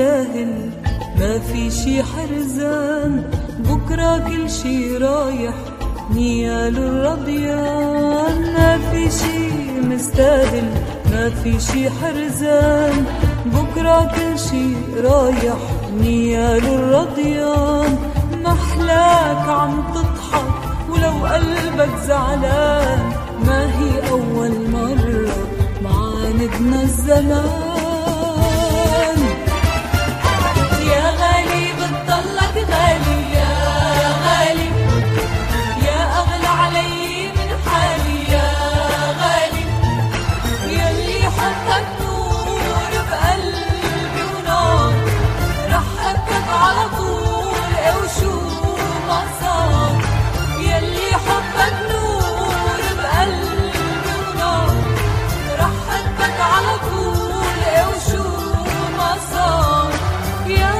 مستاهل، ما في شي حرزان، بكرة كل شي رايح نيال الرضيان. ما في شي مستاهل، ما في شي حرزان، بكرة كل شي رايح نيال الرضيان. محلاك عم تضحك ولو قلبك زعلان، ما هي أول مرة معاندنا الزمان. يا غالي بتضلك غالي، يا غالي يا أغلى علي من حالي، يا غالي يلي حبك نور بقلبي ونار، رح حبك على طول وشو ما صار. يلي حبك نور بقلبي ونار، رح حبك على طول وشو ما صار. يا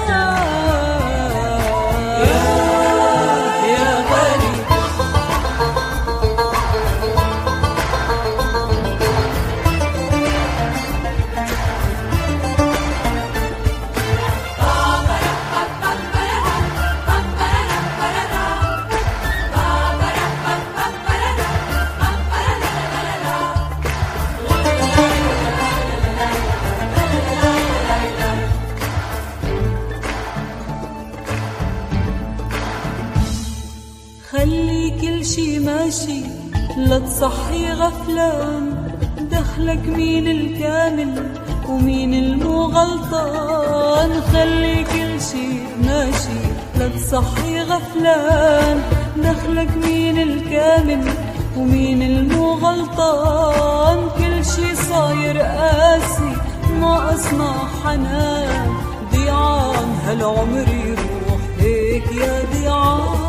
غالي خلي كل شي ماشي لا تصحي غفلان، دخلك مين الكامل ومين المو غلطان. خلي كل شي ماشي لا تصحي غفلان، دخلك مين الكامل ومين المو غلطان. كل شي صاير قاسي ناقصنا حنان، ضيعان هالعمر يروح هيك يا ضيعان.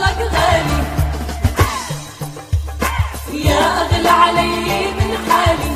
يا أغلى علي من حالي،